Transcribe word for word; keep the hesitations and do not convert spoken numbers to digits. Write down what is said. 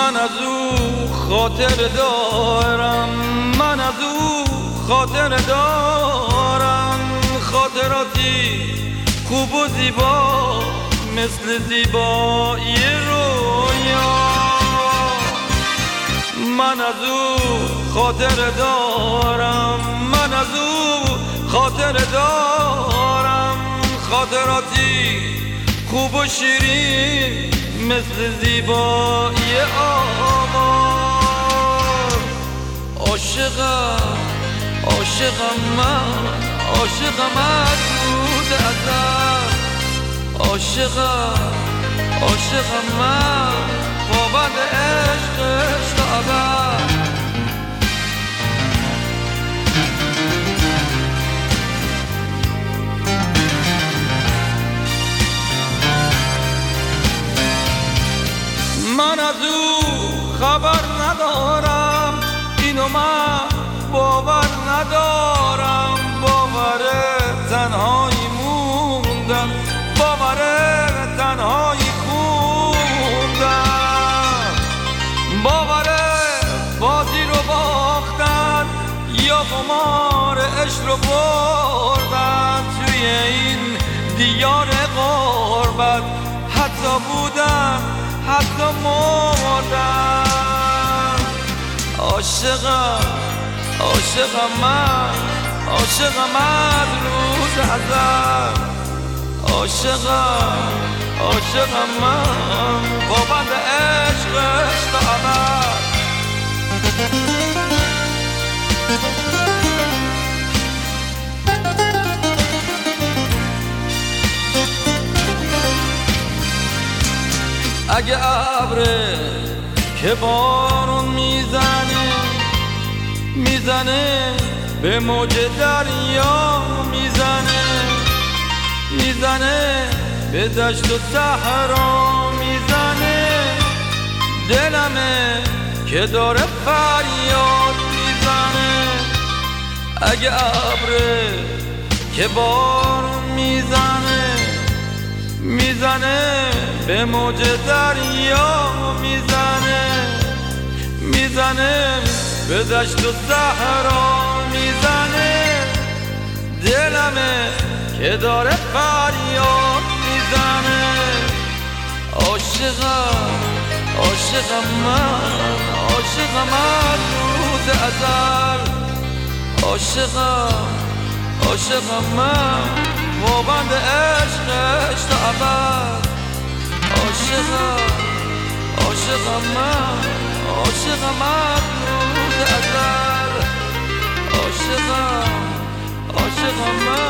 من از او خاطر دارم، من از او خاطر دارم، خاطراتی خوب و زیبا مثل زیبایی رویا. من از او خاطر دارم، من از او خاطر دارم، خاطراتی خوب و شیرین مثل زیبایی آواز. عاشقم عاشقم من، عاشقم از روز ازل، عاشقم عاشقم من، پابند عشقش تا ابد. من از او خبر ندارم، اینو من باور ندارم، باور تنهایی موندم، باور تنهایی خوندم، باور بازی رو باختن یا قمار عشق رو بردن توی این دیار غربت، حتی بودن حتی مردم. عاشقم عاشقم من، عاشقم از روز ازل، عاشقم عاشقم من، پابند عشقش تا ابد. اگه ابره که بارون میزنه، میزنه به موج دریا، میزنه میزنه به دشت و صحرا، میزنه دلمه که داره فریاد میزنه. اگه ابره که بارون میزنه، میزنه به موج دریا، میزنه میزنه به دشت و صحرا، میزنه دلمه که داره فریاد میزنه. عاشقم عاشقم من، عاشقم از روز ازل، عاشقم عاشقم من، پابند عشقش تا ابد. عاشقم عاشقم من، عاشقم از روز ازل، عاشقم عاشقم من.